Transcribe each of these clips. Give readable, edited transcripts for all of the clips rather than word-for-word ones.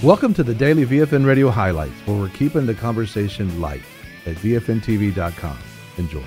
Welcome to the Daily VFN Radio Highlights, where we're keeping the conversation light at VFNTV.com. Enjoy.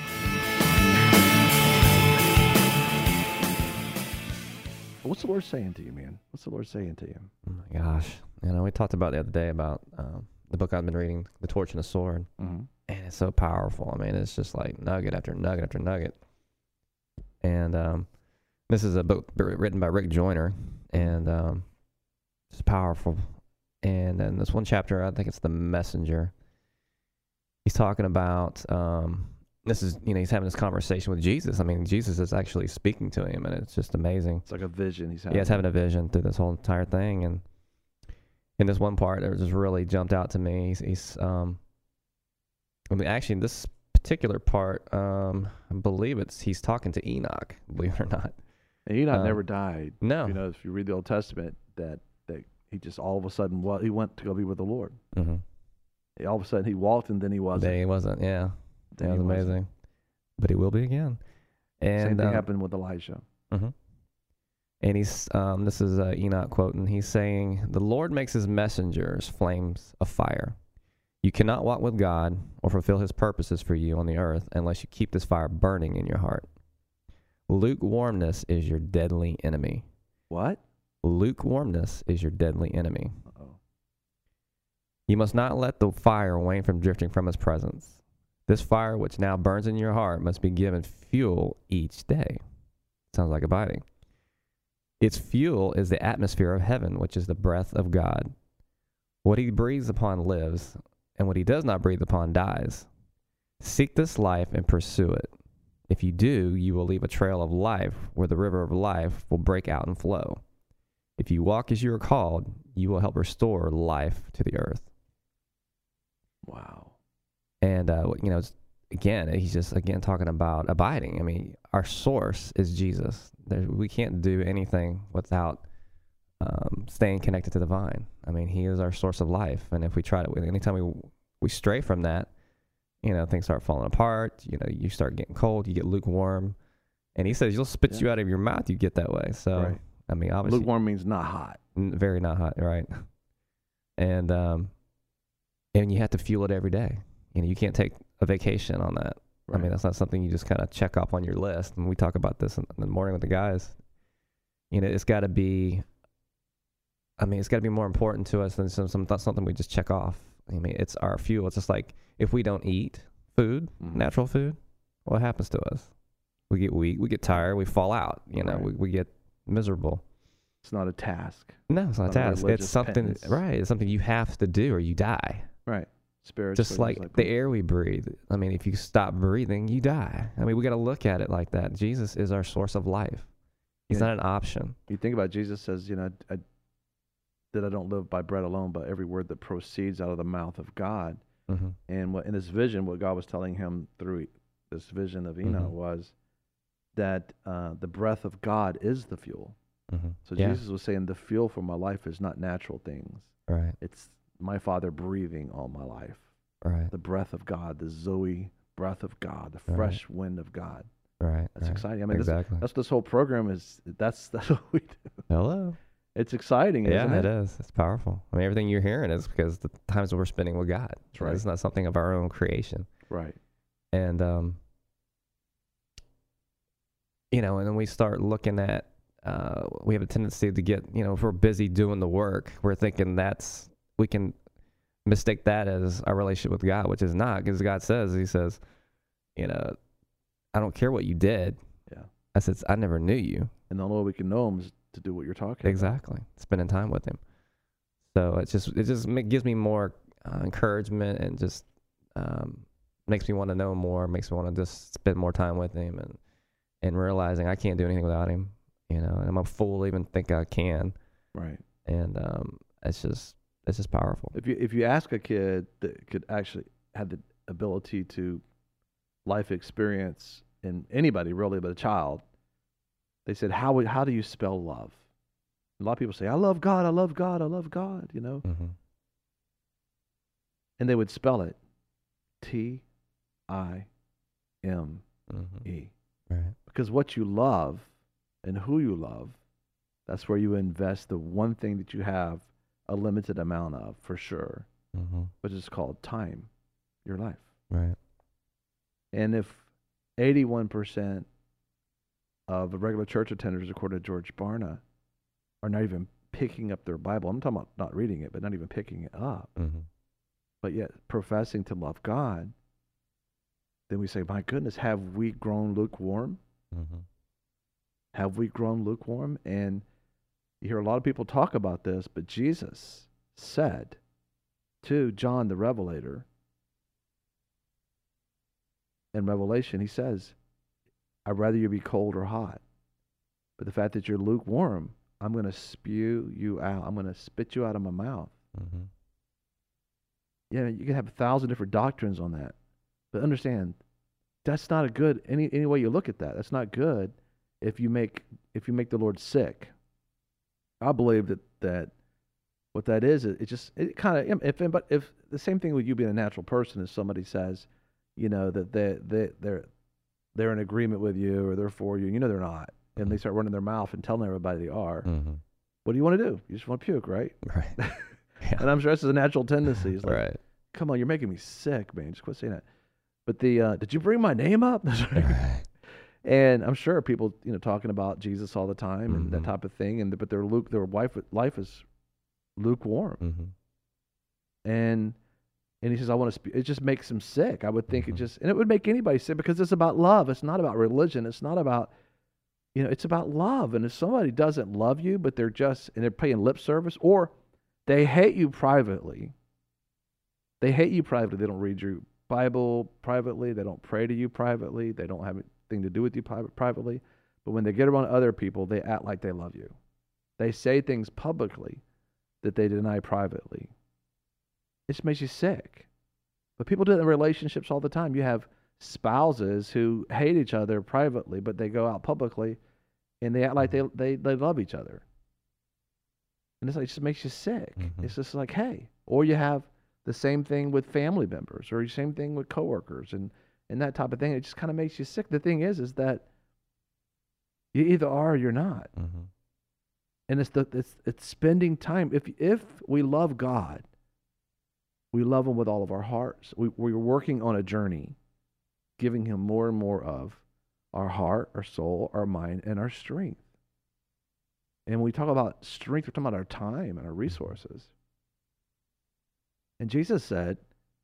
What's the Lord saying to you, man? What's the Lord saying to you? Oh my gosh. We talked about the other day about the book I've been reading, The Torch and the Sword. Mm-hmm. And it's so powerful. I mean, it's just like nugget after nugget after nugget. And this is a book written by Rick Joyner, and it's powerful. And then this one chapter, I think it's The Messenger. He's talking about, this is, he's having this conversation with Jesus. I mean, Jesus is actually speaking to him, and it's just amazing. It's like a vision he's having. Yeah, he's having a vision through this whole entire thing. And in this one part, it just really jumped out to me. Actually, this particular part, I believe he's talking to Enoch, believe it or not. And Enoch never died. No. If you read the Old Testament, that he just all of a sudden, he went to go be with the Lord. Mm-hmm. All of a sudden, he walked, and then he wasn't. Then he wasn't, yeah. That was amazing. Wasn't. But he will be again. And same thing happened with Elijah. Mm-hmm. And he's, this is Enoch quoting, he's saying, "The Lord makes his messengers flames of fire. You cannot walk with God or fulfill his purposes for you on the earth unless you keep this fire burning in your heart. Lukewarmness is your deadly enemy." What? Lukewarmness is your deadly enemy. Uh-oh. You must not let the fire wane from drifting from his presence. This fire which now burns in your heart must be given fuel each day. Sounds like abiding. Its fuel is the atmosphere of heaven, which is the breath of God. What he breathes upon lives, and what he does not breathe upon dies. Seek this life and pursue it. If you do, you will leave a trail of life where the river of life will break out and flow. If you walk as you are called, you will help restore life to the earth. Wow. And, he's just, talking about abiding. I mean, our source is Jesus. We can't do anything without staying connected to the vine. I mean, he is our source of life. And if we try to, anytime we stray from that, things start falling apart. You start getting cold, you get lukewarm. And he says, you'll spit you out of your mouth, you get that way. So, right. I mean, obviously. Lukewarm means not hot. Very not hot, right. And you have to fuel it every day. You can't take a vacation on that. Right. I mean, that's not something you just kind of check off on your list. And we talk about this in the morning with the guys. It's got to be, more important to us than something we just check off. I mean, it's our fuel. It's just like if we don't eat food, natural food, what happens to us? We get weak, we get tired, we fall out. Right. We get miserable. It's not a task. No, it's not a task. It's something, penance. Right? It's something you have to do or you die. Right. Spiritually, just like the air we breathe. I mean, if you stop breathing, you die. I mean, we got to look at it like that. Jesus is our source of life. He's not an option. You think about Jesus says, I don't live by bread alone, but every word that proceeds out of the mouth of God. Mm-hmm. And in this vision, what God was telling him through this vision of Enoch was that the breath of God is the fuel. Mm-hmm. So Jesus was saying the fuel for my life is not natural things. Right. It's my Father breathing all my life. Right. The breath of God, the Zoe breath of God, the fresh wind of God. Right. That's exciting. I mean, exactly. That's this whole program is. That's what we do. Hello. It's exciting, isn't it? Yeah, it is. It's powerful. I mean, everything you're hearing is because the times that we're spending with God. That's right. It's not something of our own creation. Right. And, and then we start looking at, we have a tendency to get, if we're busy doing the work, we're thinking we can mistake that as our relationship with God, which is not, because God says, he says, I don't care what you did. Yeah. I said, I never knew you. And the only way we can know him is to do what you're talking about. Exactly. Spending time with him. So it just gives me more encouragement and just makes me want to know more, makes me want to just spend more time with him and realizing I can't do anything without him, and I'm a fool to even think I can. Right. And it's just powerful. If you ask a kid that could actually have the ability to life experience in anybody really but a child, they said, how do you spell love? A lot of people say, I love God, I love God, I love God, Mm-hmm. And they would spell it T-I-M-E. Mm-hmm. Right. Because what you love and who you love, that's where you invest the one thing that you have a limited amount of, for sure. Mm-hmm. But it's called time, your life. Right. And if 81% of the regular church attenders, according to George Barna, are not even picking up their Bible, I'm talking about not reading it, but not even picking it up, Mm-hmm. but yet professing to love God, then we say, my goodness, have we grown lukewarm? Mm-hmm. Have we grown lukewarm? And you hear a lot of people talk about this, but Jesus said to John the Revelator in Revelation, he says, I'd rather you be cold or hot. But the fact that you're lukewarm, I'm going to spew you out. I'm going to spit you out of my mouth. Mm-hmm. Yeah, you can have 1,000 different doctrines on that. But understand, that's not a good, any way you look at that, that's not good if you make the Lord sick. I believe that what that is, it kind of, if the same thing with you being a natural person, is somebody says, that they're in agreement with you or they're for you, and they're not, and they start running their mouth and telling everybody they are. Mm-hmm. What do you want to do? You just want to puke, right? Right. Yeah. And I'm sure this is a natural tendency. It's like, right. come on, you're making me sick, man. Just quit saying that. But did you bring my name up? Right. And I'm sure people, talking about Jesus all the time and that Mm-hmm. type of thing, but their life is lukewarm. Mm-hmm. And he says, I want to it just makes him sick. I would think Mm-hmm. and it would make anybody sick, because it's about love. It's not about religion. It's not about, it's about love. And if somebody doesn't love you, but they're paying lip service, or they hate you privately. They hate you privately. They don't read your Bible privately. They don't pray to you privately. They don't have anything to do with you privately. But when they get around other people, they act like they love you. They say things publicly that they deny privately. It just makes you sick. But people do it in relationships all the time. You have spouses who hate each other privately, but they go out publicly and they act like they love each other. And it's like, it just makes you sick. Mm-hmm. It's just like, hey. Or you have the same thing with family members, or the same thing with coworkers, and that type of thing. It just kind of makes you sick. The thing is that you either are or you're not. Mm-hmm. And it's spending time. If we love God, we love Him with all of our hearts. We're working on a journey, giving Him more and more of our heart, our soul, our mind, and our strength. And when we talk about strength, we're talking about our time and our resources. And Jesus said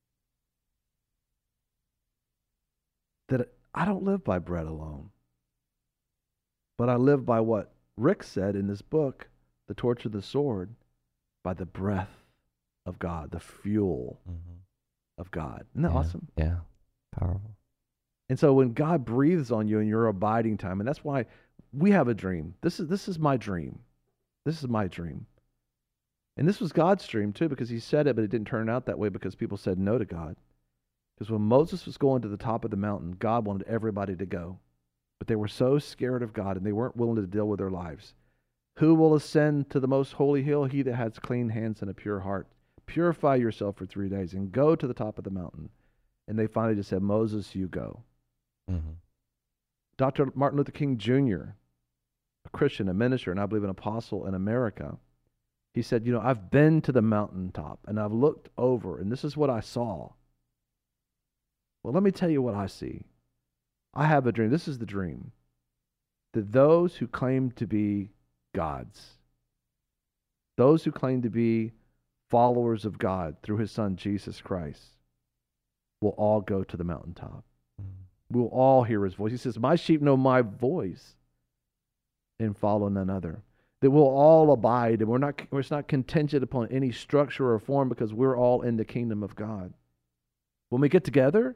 that I don't live by bread alone, but I live by what Rick said in this book, The Torch of the Sword, by the breath of God, the fuel of God. Isn't that awesome? Yeah. Powerful. And so when God breathes on you in your abiding time, and that's why we have a dream. This is my dream. This is my dream. And this was God's dream too, because He said it, but it didn't turn out that way because people said no to God. Because when Moses was going to the top of the mountain, God wanted everybody to go. But they were so scared of God and they weren't willing to deal with their lives. Who will ascend to the most holy hill? He that has clean hands and a pure heart. Purify yourself for 3 days and go to the top of the mountain. And they finally just said, Moses, you go. Mm-hmm. Dr. Martin Luther King Jr., a Christian, a minister, and I believe an apostle in America, he said, I've been to the mountaintop and I've looked over and this is what I saw. Well, let me tell you what I see. I have a dream. This is the dream. That those who claim to be gods, those who claim to be followers of God through His Son, Jesus Christ, will all go to the mountaintop. Mm-hmm. We'll all hear His voice. He says, my sheep know my voice and follow none other. That we'll all abide, and it's not contingent upon any structure or form, because we're all in the kingdom of God. When we get together,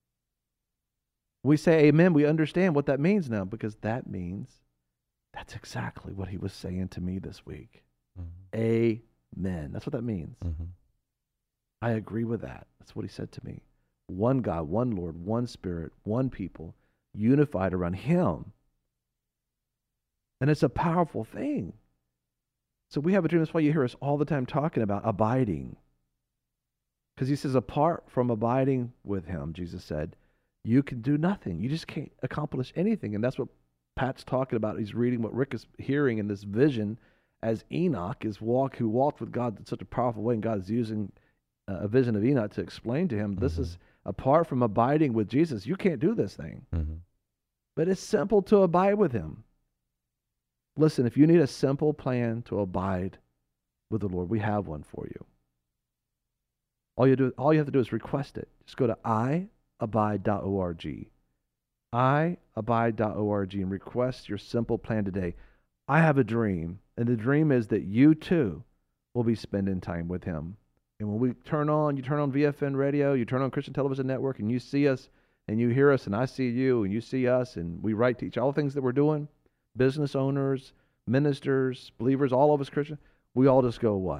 we say amen. We understand what that means now, because that means that's exactly what He was saying to me this week. Mm-hmm. Amen. That's what that means. Mm-hmm. I agree with that. That's what He said to me. One God, one Lord, one Spirit, one people, unified around Him. And it's a powerful thing. So we have a dream. That's why you hear us all the time talking about abiding. Because He says, apart from abiding with Him, Jesus said, you can do nothing. You just can't accomplish anything. And that's what Pat's talking about. He's reading what Rick is hearing in this vision as Enoch who walked with God in such a powerful way, and God is using a vision of Enoch to explain to him, this is apart from abiding with Jesus, you can't do this thing. But it's simple to abide with him. Listen, if you need a simple plan to abide with the Lord, we have one for you. All you have to do is request it. Just go to iabide.org. iabide.org and request your simple plan today. I have a dream, and the dream is that you too will be spending time with him. And when you turn on VFN Radio, you turn on Christian Television Network, and you see us, and you hear us, and I see you, and you see us, and we write to each all the things that we're doing, business owners, ministers, believers, all of us Christians, we all just go, what?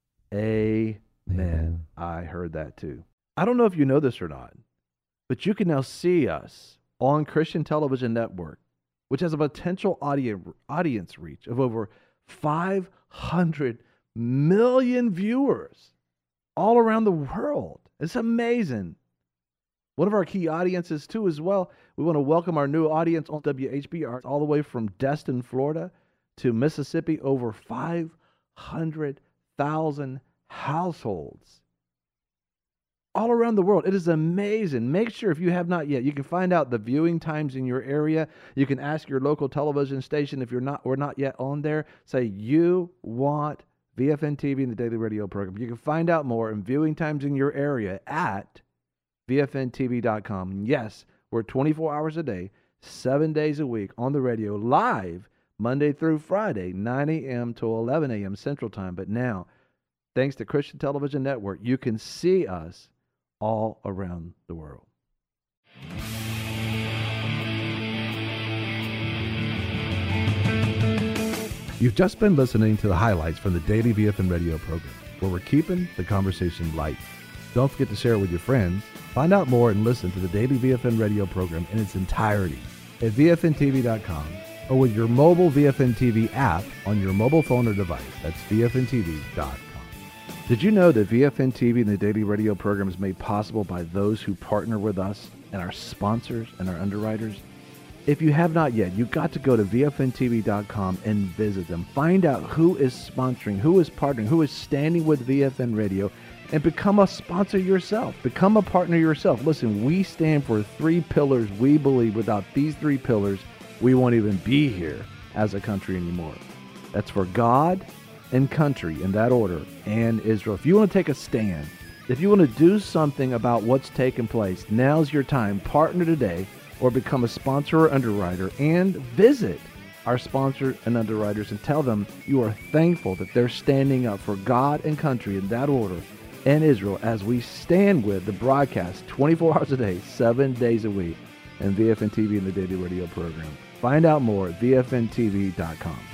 Amen. I heard that too. I don't know if you know this or not, but you can now see us on Christian Television Network, which has a potential audience reach of over 500 million viewers all around the world. It's amazing. One of our key audiences too as well, we want to welcome our new audience on WHBR all the way from Destin, Florida to Mississippi, over 500,000 households all around the world. It is amazing. Make sure, if you have not yet, you can find out the viewing times in your area. You can ask your local television station if we're not yet on there. Say you want VFN TV and the Daily Radio program. You can find out more and viewing times in your area at VFNTV.com. Yes, we're 24 hours a day, 7 days a week on the radio, live Monday through Friday, 9 a.m. to 11 a.m. Central Time. But now, thanks to Christian Television Network, you can see us all around the world. You've just been listening to the highlights from the Daily VFN Radio program, where we're keeping the conversation light. Don't forget to share it with your friends. Find out more and listen to the Daily VFN Radio program in its entirety at VFNTV.com or with your mobile VFN TV app on your mobile phone or device. That's VFNTV.com. Did you know that VFN TV and the Daily Radio program is made possible by those who partner with us and our sponsors and our underwriters? If you have not yet, you've got to go to VFNTV.com and visit them. Find out who is sponsoring, who is partnering, who is standing with VFN Radio, and become a sponsor yourself. Become a partner yourself. Listen, we stand for 3 pillars. We believe without these 3 pillars, we won't even be here as a country anymore. That's for God and country, in that order, and Israel. If you want to take a stand, if you want to do something about what's taking place, now's your time. Partner today or become a sponsor or underwriter, and visit our sponsors and underwriters and tell them you are thankful that they're standing up for God and country, in that order, and Israel, as we stand with the broadcast 24 hours a day, 7 days a week, and VFN TV and the Daily Radio program. Find out more at VFNTV.com.